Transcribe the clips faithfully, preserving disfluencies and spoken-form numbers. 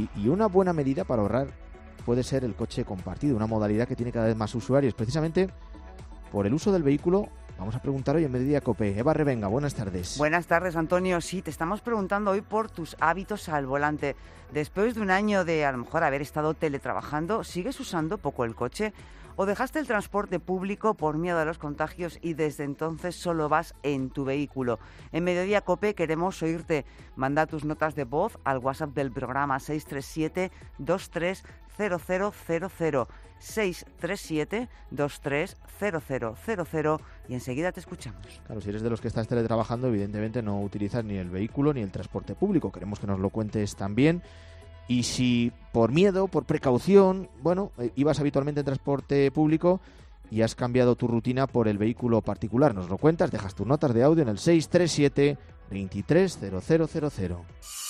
Y, y una buena medida para ahorrar puede ser el coche compartido, una modalidad que tiene cada vez más usuarios. Precisamente por el uso del vehículo, vamos a preguntar hoy en Mediodía Cope. Eva Revenga, buenas tardes. Buenas tardes, Antonio. Sí, te estamos preguntando hoy por tus hábitos al volante. Después de un año de, a lo mejor, haber estado teletrabajando, ¿sigues usando poco el coche? ¿O dejaste el transporte público por miedo a los contagios y desde entonces solo vas en tu vehículo? En Mediodía Cope queremos oírte. Manda tus notas de voz al WhatsApp del programa seis tres siete, dos tres cero cero cero cero. seis tres siete, dos tres cero cero cero cero y enseguida te escuchamos. Claro, si eres de los que estás teletrabajando, evidentemente no utilizas ni el vehículo ni el transporte público. Queremos que nos lo cuentes también. Y si por miedo, por precaución, bueno, eh, ibas habitualmente en transporte público y has cambiado tu rutina por el vehículo particular, nos lo cuentas, dejas tus notas de audio en el seis tres siete, veintitrés cero cero cero cero.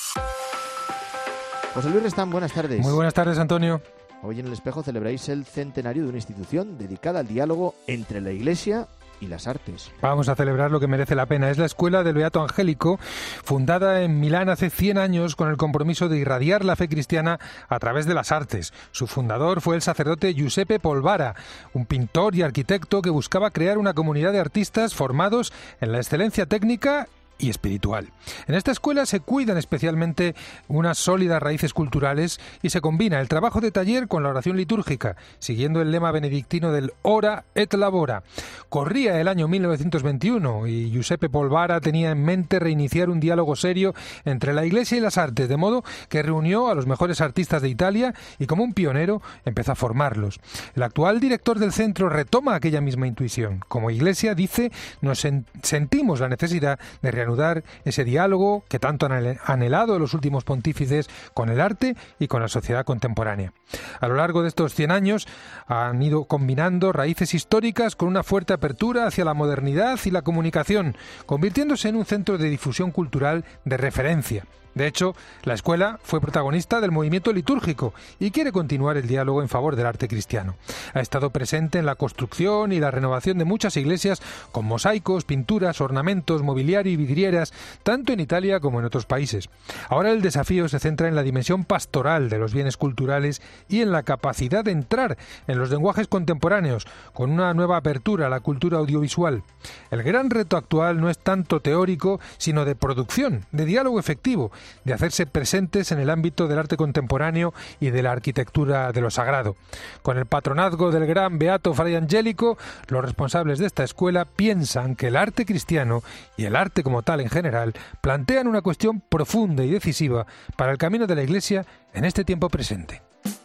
José Luis Restán, buenas tardes. Muy buenas tardes, Antonio. Hoy en El Espejo celebráis el centenario de una institución dedicada al diálogo entre la Iglesia y las artes. Vamos a celebrar lo que merece la pena. Es la Escuela del Beato Angélico, fundada en Milán hace cien años con el compromiso de irradiar la fe cristiana a través de las artes. Su fundador fue el sacerdote Giuseppe Polvara, un pintor y arquitecto que buscaba crear una comunidad de artistas formados en la excelencia técnica y espiritual. En esta escuela se cuidan especialmente unas sólidas raíces culturales y se combina el trabajo de taller con la oración litúrgica, siguiendo el lema benedictino del Ora et Labora. Corría el año mil novecientos veintiuno y Giuseppe Polvara tenía en mente reiniciar un diálogo serio entre la Iglesia y las artes, de modo que reunió a los mejores artistas de Italia y, como un pionero, empezó a formarlos. El actual director del centro retoma aquella misma intuición. Como Iglesia, dice, nos sen- sentimos la necesidad de reanudar ese diálogo que tanto han anhelado los últimos pontífices con el arte y con la sociedad contemporánea. A lo largo de estos cien años han ido combinando raíces históricas con una fuerte apertura hacia la modernidad y la comunicación, convirtiéndose en un centro de difusión cultural de referencia. De hecho, la escuela fue protagonista del movimiento litúrgico y quiere continuar el diálogo en favor del arte cristiano. Ha estado presente en la construcción y la renovación de muchas iglesias con mosaicos, pinturas, ornamentos, mobiliario y vidrieras, tanto en Italia como en otros países. Ahora el desafío se centra en la dimensión pastoral de los bienes culturales y en la capacidad de entrar en los lenguajes contemporáneos con una nueva apertura a la cultura audiovisual. El gran reto actual no es tanto teórico, sino de producción, de diálogo efectivo, de hacerse presentes en el ámbito del arte contemporáneo y de la arquitectura de lo sagrado. Con el patronazgo del gran beato Fray Angélico, los responsables de esta escuela piensan que el arte cristiano y el arte como tal en general plantean una cuestión profunda y decisiva para el camino de la Iglesia en este tiempo presente.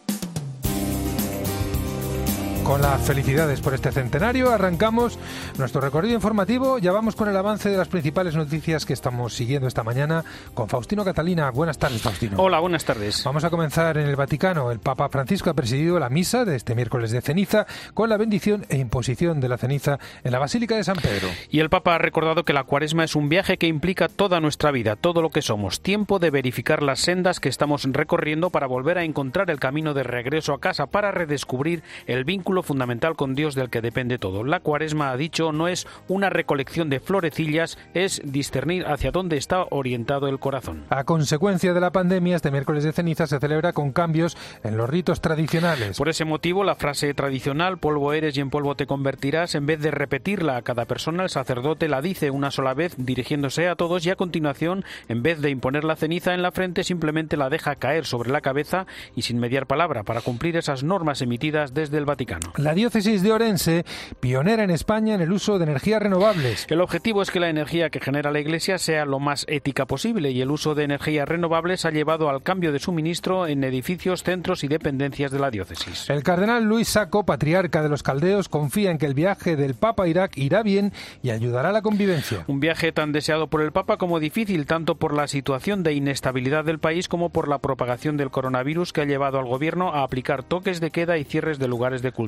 Con las felicidades por este centenario arrancamos nuestro recorrido informativo. Ya vamos con el avance de las principales noticias que estamos siguiendo esta mañana con Faustino Catalina. Buenas tardes, Faustino. Hola, buenas tardes. Vamos a comenzar en el Vaticano. El Papa Francisco ha presidido la misa de este miércoles de ceniza con la bendición e imposición de la ceniza en la Basílica de San Pedro. Y el Papa ha recordado que la Cuaresma es un viaje que implica toda nuestra vida, todo lo que somos. Tiempo de verificar las sendas que estamos recorriendo para volver a encontrar el camino de regreso a casa, para redescubrir el vínculo fundamental con Dios del que depende todo. La Cuaresma, ha dicho, no es una recolección de florecillas, es discernir hacia dónde está orientado el corazón. A consecuencia de la pandemia, este miércoles de ceniza se celebra con cambios en los ritos tradicionales. Por ese motivo, la frase tradicional, polvo eres y en polvo te convertirás, en vez de repetirla a cada persona, el sacerdote la dice una sola vez dirigiéndose a todos y a continuación, en vez de imponer la ceniza en la frente, simplemente la deja caer sobre la cabeza y sin mediar palabra, para cumplir esas normas emitidas desde el Vaticano. La diócesis de Orense, pionera en España en el uso de energías renovables. El objetivo es que la energía que genera la Iglesia sea lo más ética posible y el uso de energías renovables ha llevado al cambio de suministro en edificios, centros y dependencias de la diócesis. El cardenal Luis Sacco, patriarca de los caldeos, confía en que el viaje del Papa a Irak irá bien y ayudará a la convivencia. Un viaje tan deseado por el Papa como difícil, tanto por la situación de inestabilidad del país como por la propagación del coronavirus que ha llevado al gobierno a aplicar toques de queda y cierres de lugares de culto.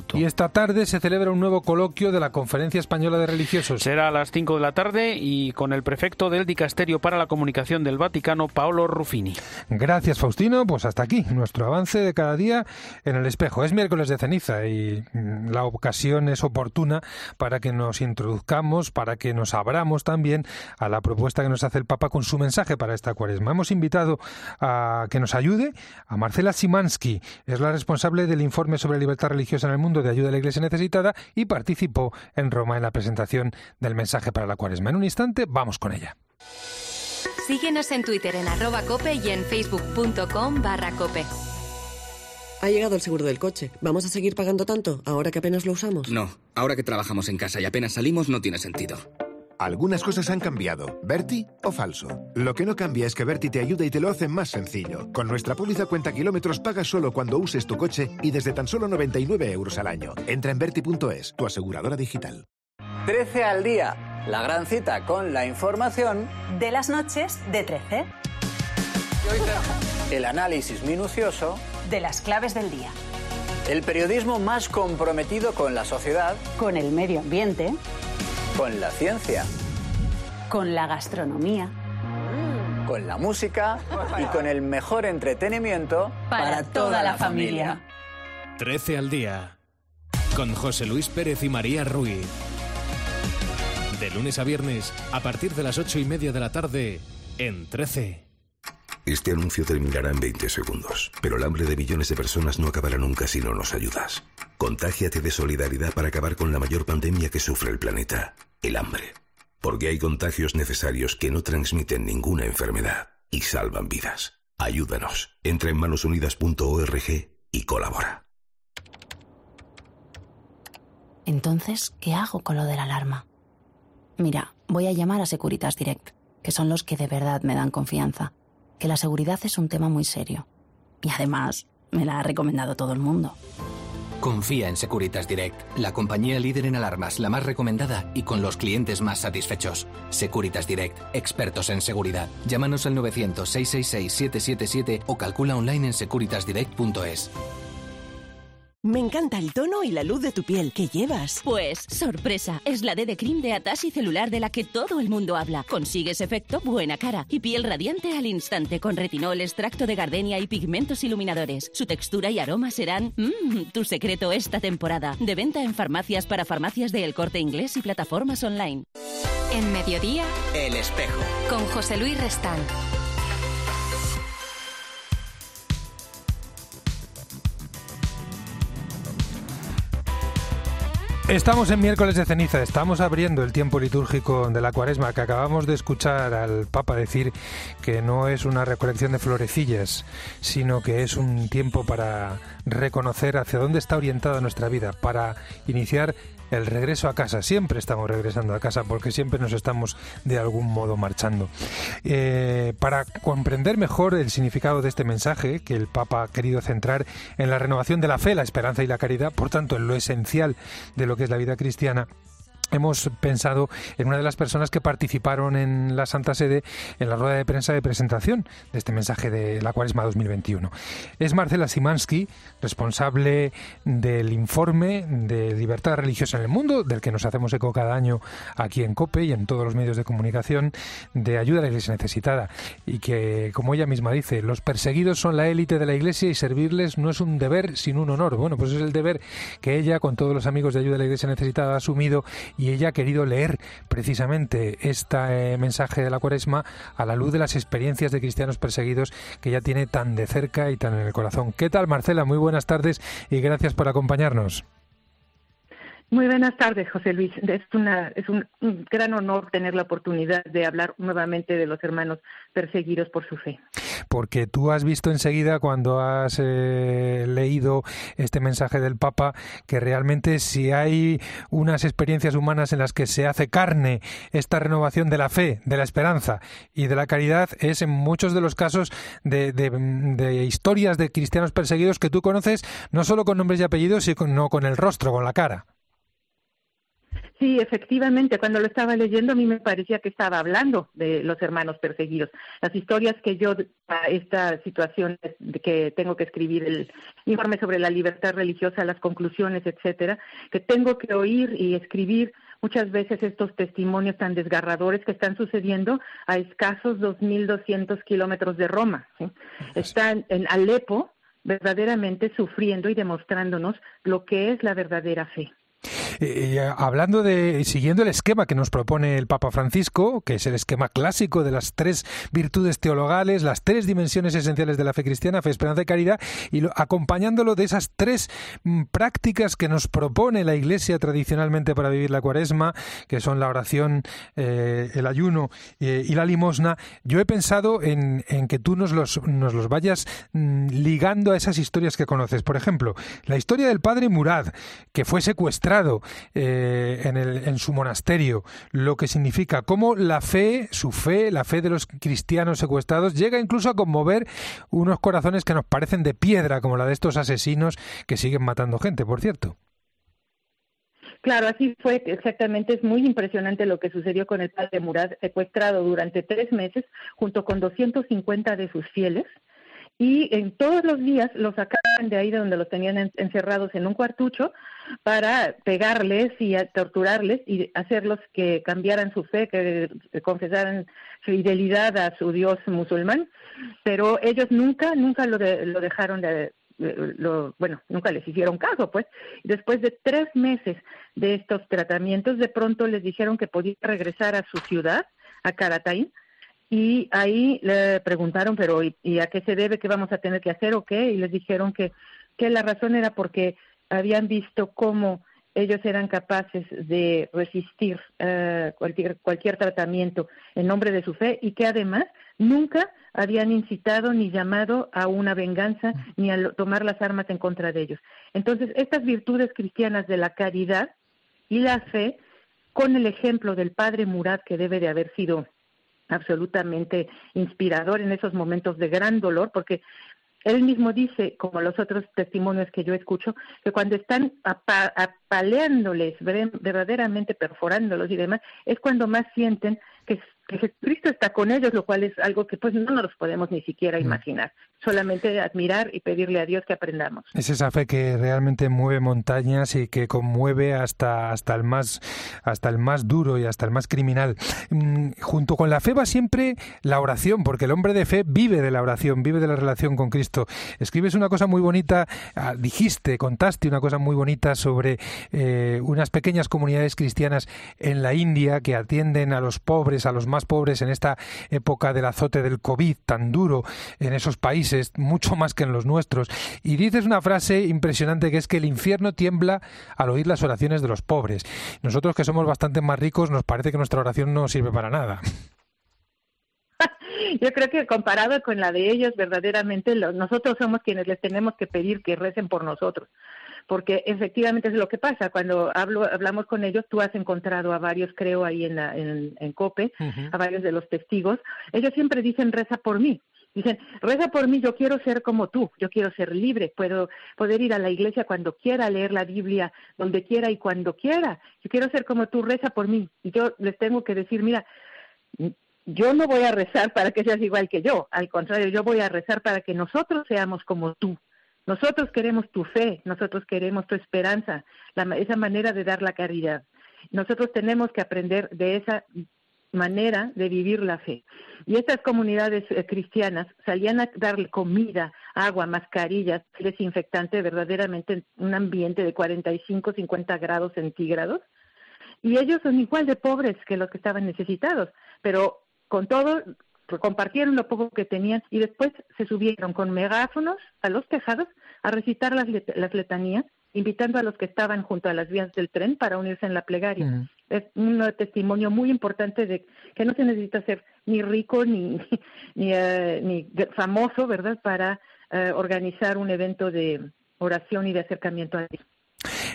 culto. Y esta tarde se celebra un nuevo coloquio de la Conferencia Española de Religiosos. Será a las cinco de la tarde y con el prefecto del Dicasterio para la Comunicación del Vaticano, Paolo Ruffini. Gracias, Faustino. Pues hasta aquí nuestro avance de cada día en El Espejo. Es miércoles de ceniza y la ocasión es oportuna para que nos introduzcamos, para que nos abramos también a la propuesta que nos hace el Papa con su mensaje para esta Cuaresma. Hemos invitado a que nos ayude a Marcela Szymanski. Es la responsable del informe sobre libertad religiosa en el mundo de Ayuda a la Iglesia Necesitada y participó en Roma en la presentación del mensaje para la Cuaresma. En un instante vamos con ella. Síguenos en Twitter en arroba cope y en facebook.com barra cope. Ha llegado el seguro del coche. ¿Vamos a seguir pagando tanto ahora que apenas lo usamos? No, ahora que trabajamos en casa y apenas salimos no tiene sentido. Algunas cosas han cambiado. ¿Berti o falso? Lo que no cambia es que Berti te ayuda y te lo hace más sencillo. Con nuestra póliza cuenta kilómetros pagas solo cuando uses tu coche y desde tan solo noventa y nueve euros al año. Entra en berti punto es, tu aseguradora digital. trece al día, la gran cita con la información de las noches de trece. Y hoy tenemos el análisis minucioso de las claves del día. El periodismo más comprometido con la sociedad, con el medio ambiente, con la ciencia, con la gastronomía, con la música y con el mejor entretenimiento para, para toda la familia. trece al día, con José Luis Pérez y María Ruiz. De lunes a viernes, a partir de las ocho y media de la tarde, en trece. Este anuncio terminará en veinte segundos, pero el hambre de millones de personas no acabará nunca si no nos ayudas. Contágiate de solidaridad para acabar con la mayor pandemia que sufre el planeta, el hambre. Porque hay contagios necesarios que no transmiten ninguna enfermedad y salvan vidas. Ayúdanos. Entra en manos unidas punto org y colabora. Entonces, ¿qué hago con lo de la alarma? Mira, voy a llamar a Securitas Direct, que son los que de verdad me dan confianza. Que la seguridad es un tema muy serio. Y además, me la ha recomendado todo el mundo. Confía en Securitas Direct, la compañía líder en alarmas, la más recomendada y con los clientes más satisfechos. Securitas Direct, expertos en seguridad. Llámanos al novecientos, seiscientos sesenta y seis, siete siete siete o calcula online en securitas direct punto es. Me encanta el tono y la luz de tu piel. ¿Qué llevas? Pues, sorpresa, es la D D Cream de Atashi Celular de la que todo el mundo habla. Consigues efecto buena cara y piel radiante al instante con retinol, extracto de gardenia y pigmentos iluminadores. Su textura y aroma serán mmm, tu secreto esta temporada. De venta en farmacias para farmacias de El Corte Inglés y plataformas online. En Mediodía, El Espejo, con José Luis Restán. Estamos en miércoles de ceniza, estamos abriendo el tiempo litúrgico de la Cuaresma, que acabamos de escuchar al Papa decir que no es una recolección de florecillas, sino que es un tiempo para reconocer hacia dónde está orientada nuestra vida, para iniciar el regreso a casa. Siempre estamos regresando a casa porque siempre nos estamos de algún modo marchando. Eh, para comprender mejor el significado de este mensaje que el Papa ha querido centrar en la renovación de la fe, la esperanza y la caridad, por tanto en lo esencial de lo que es la vida cristiana, hemos pensado en una de las personas que participaron en la Santa Sede en la rueda de prensa de presentación de este mensaje de la Cuaresma dos mil veintiuno. Es Marcela Szymanski, responsable del informe de libertad religiosa en el mundo, del que nos hacemos eco cada año aquí en COPE y en todos los medios de comunicación, de Ayuda a la Iglesia Necesitada, y que, como ella misma dice, los perseguidos son la élite de la Iglesia y servirles no es un deber sino un honor. Bueno, pues es el deber que ella, con todos los amigos de Ayuda a la Iglesia Necesitada, ha asumido, y ella ha querido leer precisamente este eh, mensaje de la Cuaresma a la luz de las experiencias de cristianos perseguidos que ella tiene tan de cerca y tan en el corazón. ¿Qué tal, Marcela? Muy buenas tardes y gracias por acompañarnos. Muy buenas tardes, José Luis. Es, una, es un, un gran honor tener la oportunidad de hablar nuevamente de los hermanos perseguidos por su fe. Porque tú has visto enseguida, cuando has eh, leído este mensaje del Papa, que realmente si hay unas experiencias humanas en las que se hace carne esta renovación de la fe, de la esperanza y de la caridad, es en muchos de los casos de, de, de historias de cristianos perseguidos que tú conoces, no solo con nombres y apellidos, sino con el rostro, con la cara. Sí, efectivamente, cuando lo estaba leyendo a mí me parecía que estaba hablando de los hermanos perseguidos. Las historias que yo, a esta situación de que tengo que escribir el informe sobre la libertad religiosa, las conclusiones, etcétera, que tengo que oír y escribir muchas veces estos testimonios tan desgarradores que están sucediendo a escasos dos mil doscientos kilómetros de Roma, ¿sí? Están en Alepo verdaderamente sufriendo y demostrándonos lo que es la verdadera fe. Eh, hablando de, siguiendo el esquema que nos propone el Papa Francisco, que es el esquema clásico de las tres virtudes teologales, las tres dimensiones esenciales de la fe cristiana, fe, esperanza y caridad, y lo, acompañándolo de esas tres m, prácticas que nos propone la Iglesia tradicionalmente para vivir la Cuaresma, que son la oración, eh, el ayuno eh, y la limosna, yo he pensado en, en que tú nos los, nos los vayas m, ligando a esas historias que conoces. Por ejemplo, la historia del padre Murad, que fue secuestrado Eh, en, el, en su monasterio, lo que significa cómo la fe, su fe, la fe de los cristianos secuestrados llega incluso a conmover unos corazones que nos parecen de piedra, como la de estos asesinos que siguen matando gente, por cierto. Claro, así fue exactamente. Es muy impresionante lo que sucedió con el padre Murad, secuestrado durante tres meses junto con doscientos cincuenta de sus fieles. Y en todos los días los sacaban de ahí de donde los tenían en, encerrados en un cuartucho para pegarles y a, torturarles y hacerlos que cambiaran su fe, que, que confesaran fidelidad a su Dios musulmán, pero ellos nunca, nunca lo, de, lo dejaron de, lo, bueno, nunca les hicieron caso, pues. Después de tres meses de estos tratamientos, de pronto les dijeron que podía regresar a su ciudad, a Carataín. Y ahí le preguntaron, pero ¿y, ¿y a qué se debe? ¿Qué vamos a tener que hacer o qué? Y les dijeron que, que la razón era porque habían visto cómo ellos eran capaces de resistir uh, cualquier, cualquier tratamiento en nombre de su fe y que además nunca habían incitado ni llamado a una venganza ni a lo, tomar las armas en contra de ellos. Entonces, estas virtudes cristianas de la caridad y la fe, con el ejemplo del padre Murad, que debe de haber sido absolutamente inspirador en esos momentos de gran dolor, porque él mismo dice, como los otros testimonios que yo escucho, que cuando están apa- apaleándoles, verdaderamente perforándolos y demás, es cuando más sienten que, que Jesucristo está con ellos, lo cual es algo que pues no nos podemos ni siquiera imaginar, solamente admirar y pedirle a Dios que aprendamos. Es esa fe que realmente mueve montañas y que conmueve hasta hasta el más hasta el más duro y hasta el más criminal. Mm, junto con la fe va siempre la oración, porque el hombre de fe vive de la oración, vive de la relación con Cristo. Escribes una cosa muy bonita, ah, dijiste, contaste una cosa muy bonita sobre eh, unas pequeñas comunidades cristianas en la India que atienden a los pobres, a los más pobres en esta época del azote del COVID tan duro en esos países, mucho más que en los nuestros. Y dices una frase impresionante que es que el infierno tiembla al oír las oraciones de los pobres. Nosotros, que somos bastante más ricos, nos parece que nuestra oración no sirve para nada. Yo creo que comparado con la de ellos, verdaderamente los, nosotros somos quienes les tenemos que pedir que recen por nosotros, porque efectivamente es lo que pasa. Cuando hablo, hablamos con ellos, tú has encontrado a varios, creo, ahí en, la, en, en COPE, uh-huh. a varios de los testigos, ellos siempre dicen, reza por mí. Dicen, reza por mí, yo quiero ser como tú, yo quiero ser libre, puedo poder ir a la iglesia cuando quiera, leer la Biblia donde quiera y cuando quiera. Yo quiero ser como tú, reza por mí. Y yo les tengo que decir, mira, yo no voy a rezar para que seas igual que yo, al contrario, yo voy a rezar para que nosotros seamos como tú. Nosotros queremos tu fe, nosotros queremos tu esperanza, la, esa manera de dar la caridad. Nosotros tenemos que aprender de esa manera de vivir la fe. Y estas comunidades eh, cristianas salían a darle comida, agua, mascarillas, desinfectante, verdaderamente en un ambiente de cuarenta y cinco, cincuenta grados centígrados. Y ellos son igual de pobres que los que estaban necesitados, pero con todo compartieron lo poco que tenían y después se subieron con megáfonos a los tejados a recitar las, let- las letanías, invitando a los que estaban junto a las vías del tren para unirse en la plegaria. Uh-huh. Es un testimonio muy importante de que no se necesita ser ni rico ni ni, uh, ni famoso, ¿verdad?, para uh, organizar un evento de oración y de acercamiento a Dios.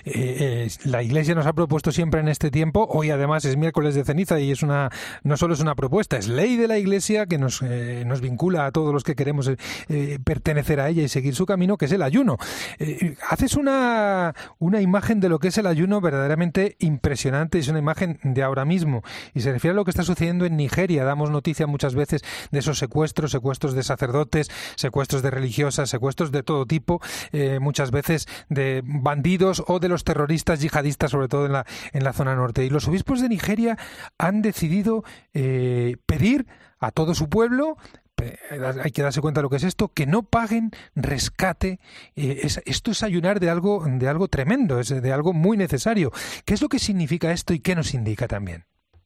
eh, eh, la Iglesia nos ha propuesto siempre en este tiempo, hoy además es miércoles de ceniza y es una no solo es una propuesta, es ley de la Iglesia que nos, eh, nos vincula a todos los que queremos eh, pertenecer a ella y seguir su camino, que es el ayuno. Eh, haces una, una imagen de lo que es el ayuno verdaderamente impresionante, es una imagen de ahora mismo y se refiere a lo que está sucediendo en Nigeria. Damos noticia muchas veces de esos secuestros, secuestros de sacerdotes, secuestros de religiosas, secuestros de todo tipo, eh, muchas veces de bandidos o de los terroristas yihadistas, sobre todo en la, en la zona norte. Y los obispos de Nigeria han decidido eh, pedir a todo su pueblo, hay que darse cuenta de lo que es esto, que no paguen rescate. Eh, es, esto es ayunar de algo, de algo tremendo, es de algo muy necesario. ¿Qué es lo que significa esto y qué nos indica también?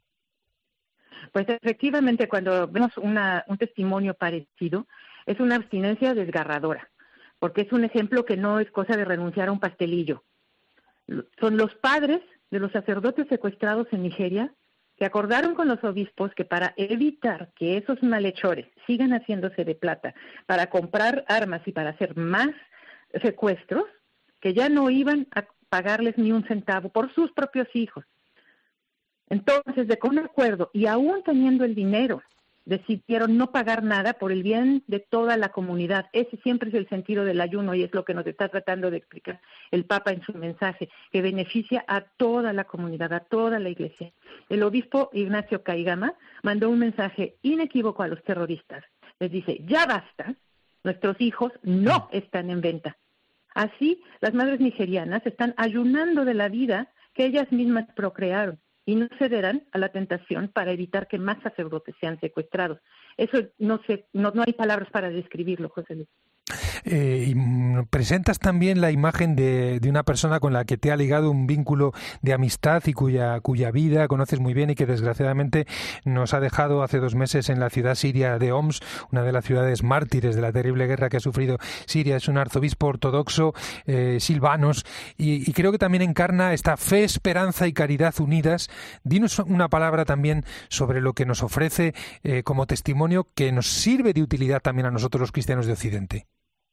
Pues efectivamente, cuando vemos una, un testimonio parecido, es una abstinencia desgarradora, porque es un ejemplo que no es cosa de renunciar a un pastelillo. Son los padres de los sacerdotes secuestrados en Nigeria que acordaron con los obispos que para evitar que esos malhechores sigan haciéndose de plata para comprar armas y para hacer más secuestros, que ya no iban a pagarles ni un centavo por sus propios hijos. Entonces, de común acuerdo, y aún teniendo el dinero, decidieron no pagar nada por el bien de toda la comunidad. Ese siempre es el sentido del ayuno y es lo que nos está tratando de explicar el Papa en su mensaje, que beneficia a toda la comunidad, a toda la Iglesia. El obispo Ignacio Kaigama mandó un mensaje inequívoco a los terroristas. Les dice, ya basta, nuestros hijos no están en venta. Así, las madres nigerianas están ayunando de la vida que ellas mismas procrearon y no cederán a la tentación para evitar que más sacerdotes sean secuestrados. Eso no sé, no, no hay palabras para describirlo, José Luis. Eh, y presentas también la imagen de, de una persona con la que te ha ligado un vínculo de amistad y cuya, cuya vida conoces muy bien y que desgraciadamente nos ha dejado hace dos meses en la ciudad siria de Homs, una de las ciudades mártires de la terrible guerra que ha sufrido Siria. Es un arzobispo ortodoxo, eh, Silvanos, y, y creo que también encarna esta fe, esperanza y caridad unidas. Dinos una palabra también sobre lo que nos ofrece eh, como testimonio que nos sirve de utilidad también a nosotros los cristianos de Occidente.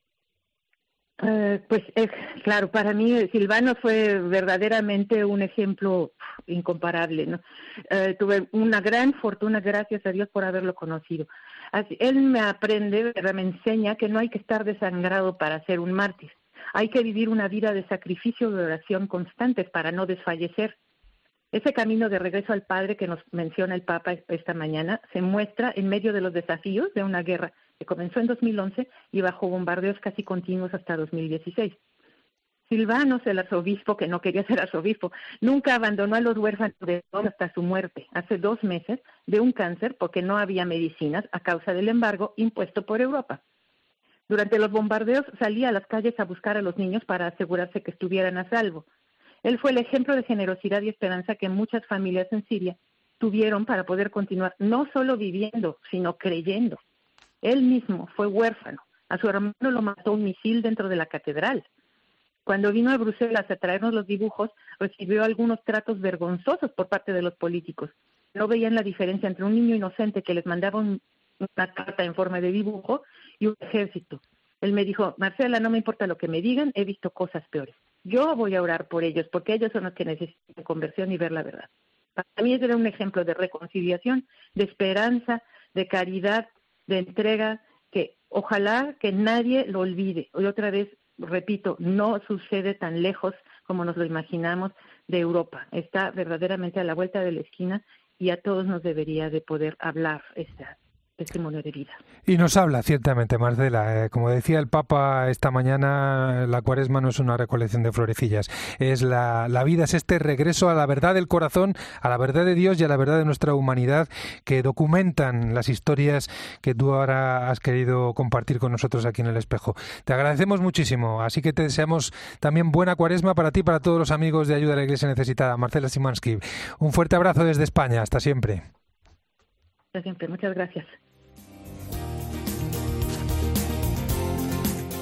Uh, pues eh, claro, para mí Silvano fue verdaderamente un ejemplo incomparable, ¿no? Uh, tuve una gran fortuna, gracias a Dios por haberlo conocido. Así, él me aprende, me enseña que no hay que estar desangrado para ser un mártir. Hay que vivir una vida de sacrificio y de oración constantes para no desfallecer. Ese camino de regreso al Padre que nos menciona el Papa esta mañana se muestra en medio de los desafíos de una guerra que comenzó en dos mil once y bajo bombardeos casi continuos hasta dos mil dieciséis. Silvanos, el arzobispo, que no quería ser arzobispo, nunca abandonó a los huérfanos de Dios hasta su muerte, hace dos meses, de un cáncer porque no había medicinas a causa del embargo impuesto por Europa. Durante los bombardeos salía a las calles a buscar a los niños para asegurarse que estuvieran a salvo. Él fue el ejemplo de generosidad y esperanza que muchas familias en Siria tuvieron para poder continuar no solo viviendo, sino creyendo. Él mismo fue huérfano. A su hermano lo mató un misil dentro de la catedral. Cuando vino a Bruselas a traernos los dibujos, recibió algunos tratos vergonzosos por parte de los políticos. No veían la diferencia entre un niño inocente que les mandaba un, una carta en forma de dibujo y un ejército. Él me dijo, Marcela, no me importa lo que me digan, he visto cosas peores. Yo voy a orar por ellos, porque ellos son los que necesitan conversión y ver la verdad. Para mí ese era un ejemplo de reconciliación, de esperanza, de caridad, de entrega, que ojalá que nadie lo olvide. Y otra vez, repito, no sucede tan lejos como nos lo imaginamos de Europa. Está verdaderamente a la vuelta de la esquina y a todos nos debería de poder hablar esta testimonio de vida. Y nos habla, ciertamente, Marcela. Eh, como decía el Papa esta mañana, la Cuaresma no es una recolección de florecillas. Es la, la vida, es este regreso a la verdad del corazón, a la verdad de Dios y a la verdad de nuestra humanidad que documentan las historias que tú ahora has querido compartir con nosotros aquí en El Espejo. Te agradecemos muchísimo. Así que te deseamos también buena Cuaresma para ti y para todos los amigos de Ayuda a la Iglesia Necesitada. Marcela Szymanski, un fuerte abrazo desde España. Hasta siempre. Hasta siempre. Muchas gracias.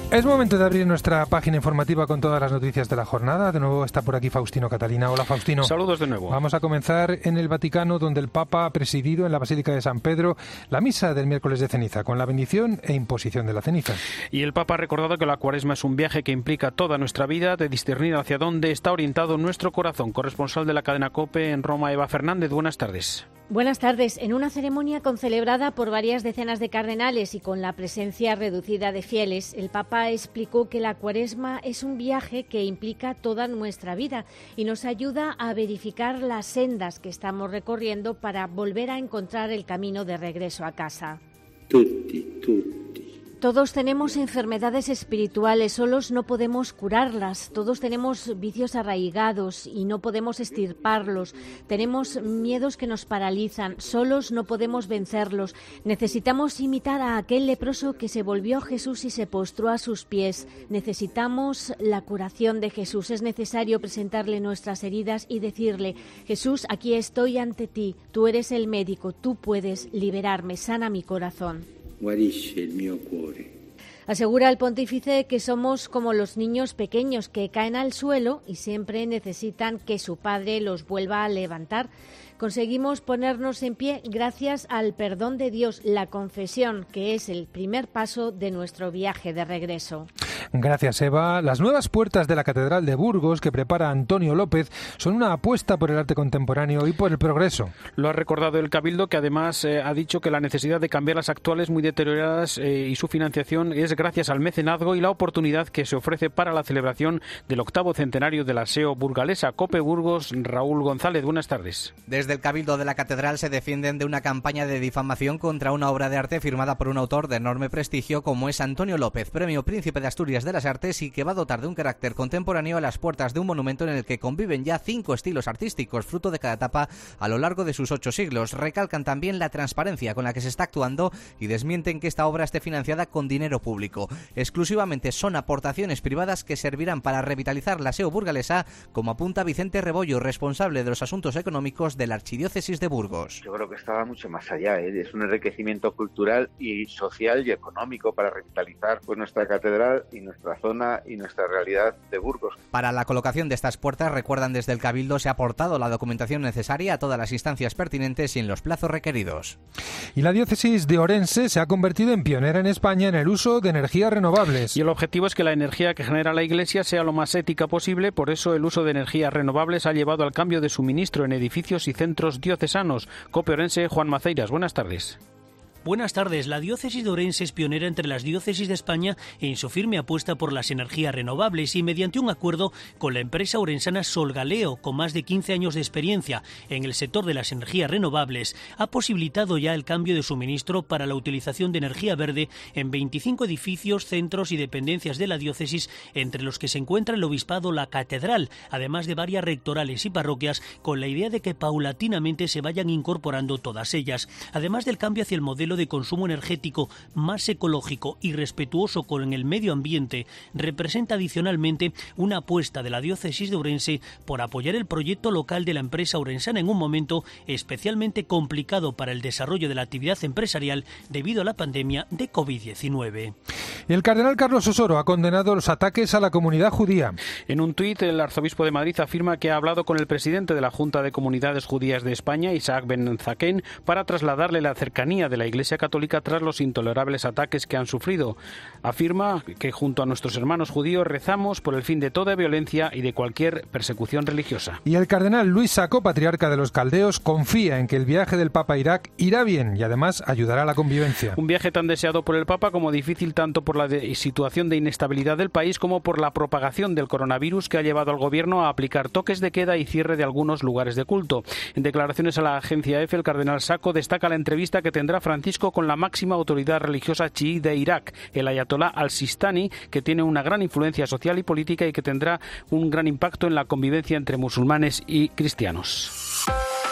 Es momento de abrir nuestra página informativa con todas las noticias de la jornada. De nuevo está por aquí Faustino Catalina. Hola, Faustino. Saludos de nuevo. Vamos a comenzar en el Vaticano, donde el Papa ha presidido en la Basílica de San Pedro la misa del miércoles de ceniza, con la bendición e imposición de la ceniza. Y el Papa ha recordado que la Cuaresma es un viaje que implica toda nuestra vida, de discernir hacia dónde está orientado nuestro corazón. Corresponsal de la cadena COPE en Roma, Eva Fernández. Buenas tardes. Buenas tardes. En una ceremonia concelebrada por varias decenas de cardenales y con la presencia reducida de fieles, el Papa explicó que la Cuaresma es un viaje que implica toda nuestra vida y nos ayuda a verificar las sendas que estamos recorriendo para volver a encontrar el camino de regreso a casa. Tutti, tutti. Todos tenemos enfermedades espirituales, solos no podemos curarlas. Todos tenemos vicios arraigados y no podemos extirparlos. Tenemos miedos que nos paralizan, solos no podemos vencerlos. Necesitamos imitar a aquel leproso que se volvió a Jesús y se postró a sus pies. Necesitamos la curación de Jesús. Es necesario presentarle nuestras heridas y decirle: Jesús, aquí estoy ante ti. Tú eres el médico, tú puedes liberarme, sana mi corazón. Guarisce il mio cuore. Asegura el pontífice que somos como los niños pequeños que caen al suelo y siempre necesitan que su padre los vuelva a levantar. Conseguimos ponernos en pie gracias al perdón de Dios, la confesión, que es el primer paso de nuestro viaje de regreso. Gracias, Eva. Las nuevas puertas de la Catedral de Burgos que prepara Antonio López son una apuesta por el arte contemporáneo y por el progreso. Lo ha recordado el Cabildo, que además eh, ha dicho que la necesidad de cambiar las actuales muy deterioradas eh, y su financiación es gracias al mecenazgo y la oportunidad que se ofrece para la celebración del octavo centenario de la S E O burgalesa. COPE Burgos, Raúl González, buenas tardes. Desde el Cabildo de la Catedral se defienden de una campaña de difamación contra una obra de arte firmada por un autor de enorme prestigio como es Antonio López, Premio Príncipe de Asturias de las Artes, y que va a dotar de un carácter contemporáneo a las puertas de un monumento en el que conviven ya cinco estilos artísticos, fruto de cada etapa a lo largo de sus ocho siglos. Recalcan también la transparencia con la que se está actuando y desmienten que esta obra esté financiada con dinero público. Exclusivamente son aportaciones privadas que servirán para revitalizar la S E O burgalesa, como apunta Vicente Rebollo, responsable de los asuntos económicos de la Archidiócesis de Burgos. Yo creo que estaba mucho más allá, ¿eh? Es un enriquecimiento cultural y social y económico para revitalizar pues, nuestra catedral y nuestra zona y nuestra realidad de Burgos. Para la colocación de estas puertas, recuerdan desde el Cabildo, se ha aportado la documentación necesaria a todas las instancias pertinentes y en los plazos requeridos. Y la diócesis de Orense se ha convertido en pionera en España en el uso de energías renovables. Y el objetivo es que la energía que genera la Iglesia sea lo más ética posible, por eso el uso de energías renovables ha llevado al cambio de suministro en edificios y centros diocesanos. COPE Orense, Juan Maceiras, buenas tardes. Buenas tardes. La diócesis de Orense es pionera entre las diócesis de España en su firme apuesta por las energías renovables y mediante un acuerdo con la empresa orensana Solgaleo, con más de quince años de experiencia en el sector de las energías renovables, ha posibilitado ya el cambio de suministro para la utilización de energía verde en veinticinco edificios, centros y dependencias de la diócesis, entre los que se encuentra el obispado, la catedral, además de varias rectorales y parroquias, con la idea de que paulatinamente se vayan incorporando todas ellas. Además del cambio hacia el modelo de consumo energético más ecológico y respetuoso con el medio ambiente, representa adicionalmente una apuesta de la diócesis de Ourense por apoyar el proyecto local de la empresa orensana en un momento especialmente complicado para el desarrollo de la actividad empresarial debido a la pandemia de covid diecinueve. El cardenal Carlos Osoro ha condenado los ataques a la comunidad judía. En un tuit, el arzobispo de Madrid afirma que ha hablado con el presidente de la Junta de Comunidades Judías de España, Isaac Ben Zaken, para trasladarle la cercanía de la Iglesia Católica tras los intolerables ataques que han sufrido. Afirma que junto a nuestros hermanos judíos rezamos por el fin de toda violencia y de cualquier persecución religiosa. Y el cardenal Luis Sacco, patriarca de los caldeos, confía en que el viaje del Papa a Irak irá bien y además ayudará a la convivencia. Un viaje tan deseado por el Papa como difícil tanto por la de situación de inestabilidad del país como por la propagación del coronavirus que ha llevado al gobierno a aplicar toques de queda y cierre de algunos lugares de culto. En declaraciones a la agencia EFE, el cardenal Sacco destaca la entrevista que tendrá Francisco con la máxima autoridad religiosa chií de Irak, el ayatolá al-Sistani, que tiene una gran influencia social y política y que tendrá un gran impacto en la convivencia entre musulmanes y cristianos.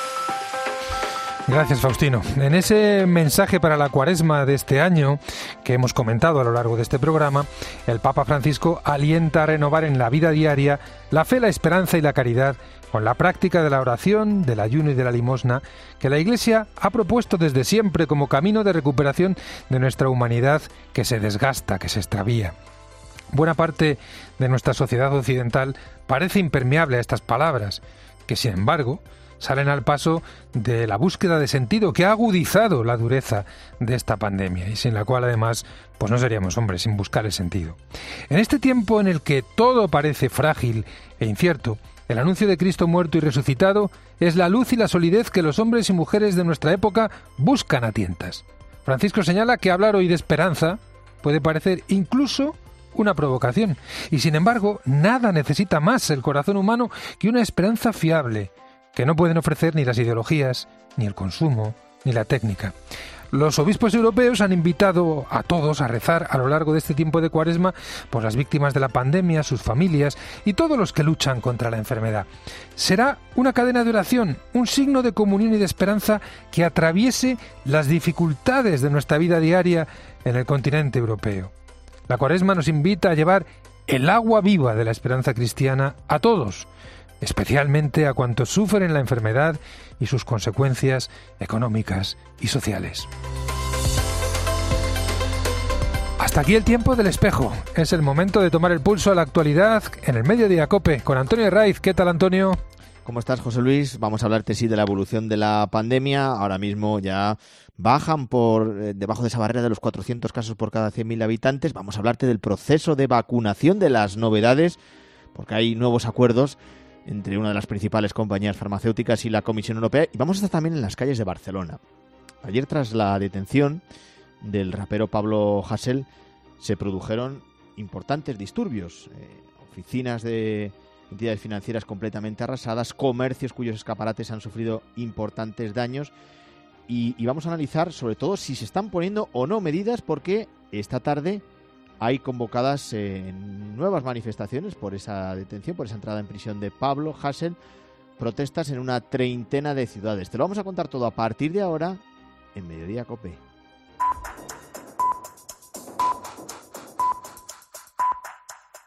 Gracias, Faustino. En ese mensaje para la Cuaresma de este año, que hemos comentado a lo largo de este programa, el Papa Francisco alienta a renovar en la vida diaria la fe, la esperanza y la caridad, con la práctica de la oración, del ayuno y de la limosna, que la Iglesia ha propuesto desde siempre como camino de recuperación de nuestra humanidad que se desgasta, que se extravía. buena parte de nuestra sociedad occidental parece impermeable a estas palabras, que sin embargo salen al paso de la búsqueda de sentido que ha agudizado la dureza de esta pandemia y sin la cual además pues no seríamos hombres sin buscar el sentido. En este tiempo en el que todo parece frágil e incierto, el anuncio de Cristo muerto y resucitado es la luz y la solidez que los hombres y mujeres de nuestra época buscan a tientas. Francisco señala que hablar hoy de esperanza puede parecer incluso una provocación, y sin embargo nada necesita más el corazón humano que una esperanza fiable, que no pueden ofrecer ni las ideologías, ni el consumo, ni la técnica. Los obispos europeos han invitado a todos a rezar a lo largo de este tiempo de Cuaresma por las víctimas de la pandemia, sus familias y todos los que luchan contra la enfermedad. Será una cadena de oración, un signo de comunión y de esperanza que atraviese las dificultades de nuestra vida diaria en el continente europeo. La Cuaresma nos invita a llevar el agua viva de la esperanza cristiana a todos, especialmente a cuantos sufren la enfermedad y sus consecuencias económicas y sociales. Hasta aquí el tiempo del espejo. Es el momento de tomar el pulso a la actualidad en el Mediodía COPE con Antonio Raiz. ¿Qué tal, Antonio? ¿Cómo estás, José Luis? Vamos a hablarte, sí, de la evolución de la pandemia. Ahora mismo ya bajan por eh, debajo de esa barrera de los cuatrocientos casos por cada cien mil habitantes. Vamos a hablarte del proceso de vacunación, de las novedades, porque hay nuevos acuerdos entre una de las principales compañías farmacéuticas y la Comisión Europea. Y vamos a estar también en las calles de Barcelona. Ayer, tras la detención del rapero Pablo Hasél, se produjeron importantes disturbios. Eh, oficinas de entidades financieras completamente arrasadas, comercios cuyos escaparates han sufrido importantes daños. Y, y vamos a analizar sobre todo si se están poniendo o no medidas, porque esta tarde hay convocadas eh, nuevas manifestaciones por esa detención, por esa entrada en prisión de Pablo Hasél, protestas en una treintena de ciudades. Te lo vamos a contar todo a partir de ahora en Mediodía COPE.